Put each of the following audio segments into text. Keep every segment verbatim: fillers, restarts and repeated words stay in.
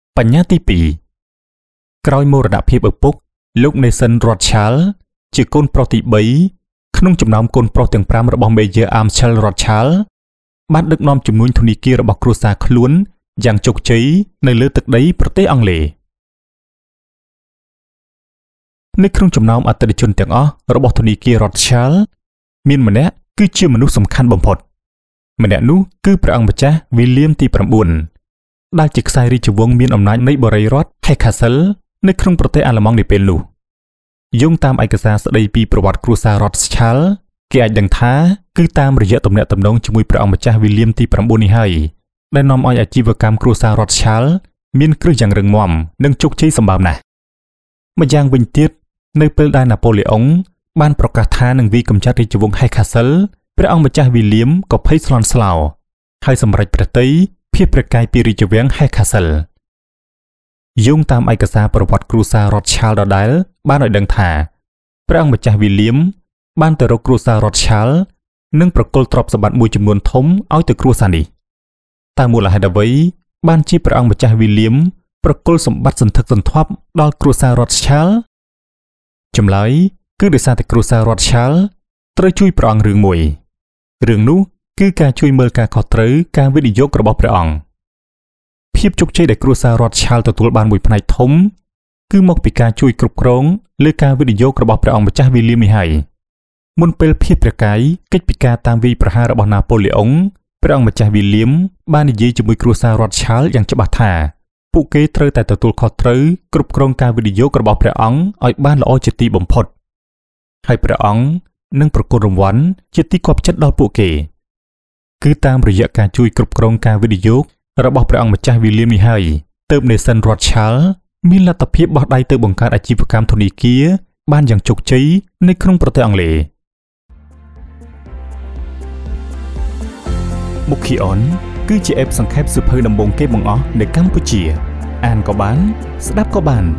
បញ្ញាទីពីរក្រោយមរណភាពឪពុកលោក Nathan Rothschild ជាកូនប្រុសទីបីក្នុងចំណោមកូនប្រុសទាំងប្រាំរបស់ Major Amschel Rothschild បានដឹកនាំជំនួញធនាគាររបស់គ្រួសារខ្លួនយ៉ាងជោគជ័យនៅលើទឹកដីប្រទេសអង់គ្លេសនៅក្នុងចំណោមអតិថិជនទាំងអស់របស់ធនាគារ Rothschild មានម្នាក់គឺជាមនុស្សសំខាន់បំផុតម្នាក់នោះគឺព្រះអង្គម្ចាស់ William ទី៩ដែលជាខ្សែរាជវង្សមានអំណាចនៃបរិយារដ្ឋ Hesse-Kassel នៅក្នុងប្រទេសអាល្លឺម៉ង់នាពេលនោះយោងតាមឯកសារស្ដីពីប្រវត្តិគ្រួសារ Rothschild គេអាចដឹងថាគឺតាមរយៈទំនាក់ទំនងជាមួយព្រះអង្គម្ចាស់ William ទី៩នេះហើយដែលនាំឲ្យអាជីវកម្មគ្រួសារ Rothschild មានគ្រឹះយ៉ាងរឹងមាំនិងជោគជ័យសម្បើមណាស់ម្យ៉ាងវិញទៀតនៅពេលដែលណាប៉ូឡេអុងបានប្រកាសថានឹងវាយកម្ចាត់រាជវង្ស Hesse-Kassel ព្រះអង្គម្ចាស់ William ក៏ភ័យស្លន់ស្លោហើយសម្រេចប្រតិភាពព្រះកាយពីរាជវាំង Hesse-Kassel យោងតាមឯកសារប្រវត្តិគ្រួសារ Rothschild ដដែលបានឲ្យដឹងថាព្រះអង្គម្ចាស់ William បានទៅរកគ្រួសារ Rothschild និងប្រគល់ទ្រព្យសម្បត្តិមួយចំនួនធំឲ្យទៅគ្រួសារនេះតើមូលហេតុអ្វីបានជាព្រះអង្គម្ចាស់ William ប្រគល់សម្បត្តិសន្ធឹកសន្ធាប់ដល់គ្រួសារ Rothschild ចម្លើយគឺដោយសារតែគ្រួសារ Rothschild ត្រូវជួយព្រះអង្គរឿងមួយរឿងនោះគឺការជួយមើលការខុសត្រូវការវិនិយោគរបស់ព្រះអង្គភាពជោគជ័យដែលគ្រួសារ Rothschild ទទួលបានមួយផ្នែកធំគឺមកពីការជួយគ្រប់គ្រងលើការវិនិយោគរបស់ព្រះអង្គម្ចាស់ William នេះហើយមុនពេលភាពព្រះកាយកិច្ចពិការតាមវាយប្រហាររបស់ណាប៉ូឡេអុងព្រះអង្គម្ចាស់ William បាននិយាយជាមួយគ្រួសារ Rothschild យ៉ាងច្បាស់ថាពួកគេត្រូវតែទទួលខុសត្រូវគ្រប់គ្រងការវិនិយោគរបស់ព្រះអង្គឲ្យបានល្អជាទីបំផុតហើយព្រះអង្គនឹងប្រគល់រង្វាន់ជាទីគាប់ចិត្តដល់ពួកគេគឺតាមរយៈការជួយគ្រប់គ្រងការវិនិយោគរបស់ព្រះអង្គម្ចាស់ William នេះហើយទើប Nathan Rothschild មានលទ្ធភាពបោះដៃទៅបង្កើតអាជីវកម្មធនាគារបានយ៉ាងជោគជ័យនៅក្នុងប្រទេសអង់គ្លេសមុខ Kion គឺជាអេបសង្ខេបសៀវភៅដំបូងគេបង្អស់នៅកម្ពុជាអានក៏បានស្ដាប់ក៏បាន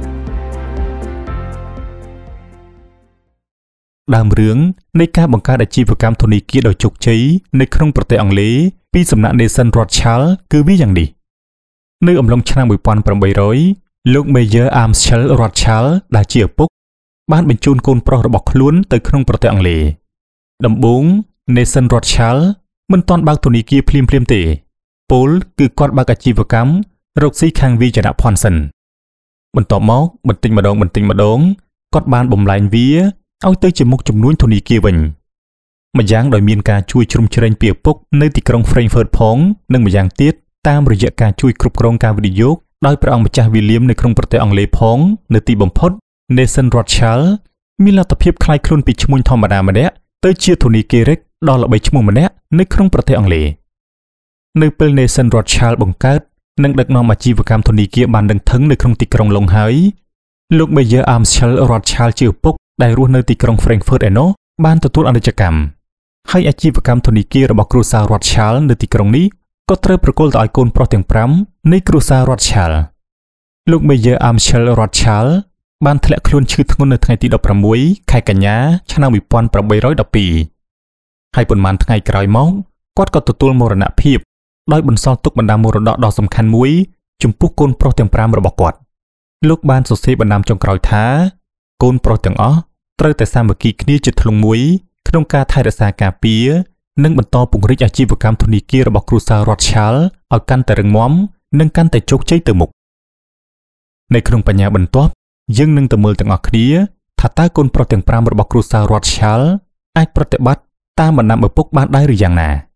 ដើមរឿងនៃការបង្កើតអាជីវកម្មធនាគារដ៏ជោគជ័យនៅក្នុងប្រទេសអង់គ្លេសពីសំណាក់ Nathan Rothschild គឺវាយ៉ាងនេះនៅអំឡុងឆ្នាំmột nghìn tám trămលោក Major Amschel Rothschild ដែលជាឪពុកបានបញ្ជូនកូនប្រុសរបស់ខ្លួនទៅក្នុងប្រទេសអង់គ្លេសដំបូង Nathan Rothschild មិនទាន់បើកធនាគារភ្លាមៗទេពលគឺគាត់បើកអាជីវកម្មរកស៊ីខាងវាយនភ័ណ្ឌសិនបន្ទាប់មកបន្តិចម្ដងបន្តិចម្ដងគាត់បានបំលែងវាឲ្យទៅជាមុខជំនួញធនាគារវិញម្យ៉ាងដោយមានការជួយជ្រោមជ្រែងពីឪពុកនៅទីក្រុង Frankfurt ផងនិងម្យ៉ាងទៀតតាមរយៈការជួយគ្រប់គ្រងការវិនិយោគដោយព្រះអង្គម្ចាស់ William នៅក្នុងប្រទេសអង់គ្លេសផងនៅទីបំផុត Nathan Rothschild មានលទ្ធភាពក្លាយខ្លួនពីឈ្មួញធម្មតាម្នាក់ទៅជាធនាគាររិកដ៏ល្បីឈ្មោះម្នាក់នៅក្នុងប្រទេសអង់គ្លេសនៅពេល Nathan Rothschild បង្កើតនិងដឹកនាំអាជីវកម្មធនាគារបានដឹងថឹងនៅក្នុងទីក្រុងឡុងហើយលោក Major Amschel Rothschild ជាឪពុកដែលរស់នៅទីក្រុង Frankfurt ឯណោះបានទទួលអនិច្ចកម្មហើយអាជីវកម្មធនាគាររបស់គ្រួសារ Rothschild នៅទីក្រុងនេះក៏ត្រូវប្រគល់ទៅឲ្យកូនប្រុសទាំងប្រាំនៃគ្រួសារ Rothschild លោក Major Amschel Rothschild បានធ្លាក់ខ្លួនឈឺធ្ងន់នៅថ្ងៃទីដប់ប្រាំមួយខែកញ្ញាឆ្នាំmột nghìn tám trăm một mươi haiហើយប៉ុន្មានថ្ងៃក្រោយមកគាត់ក៏ទទួលមរណភាពដោយបន្សល់ទុកបណ្ដាមរតកដ៏សំខាន់មួយចំពោះកូនប្រុសទាំងប្រាំរបស់គាត់លោកបានសរសេរបណ្ដាំចុងក្រោយថាកូនប្រុសទាំងអស់ត្រូវតែសាមគ្គីគ្នាជាធ្លុងមួយក្នុងការថែរក្សាការពារនិងបន្តពង្រីកអាជីវកម្មធនាគាររបស់គ្រួសារ Rothschild ឲ្យកាន់តែរឹងមាំនិងកាន់តែជោគជ័យទៅមុខនៅក្នុងបញ្ញាបន្ទាប់យើងនឹងទៅមើលទាំងអស់គ្នាថាតើកូនប្រុសទាំងប្រាំរបស់គ្រួសារ Rothschild អាចប្រតិបត្តិតាមបណ្ដាំឪពុកបានដែរឬយ៉ាងណា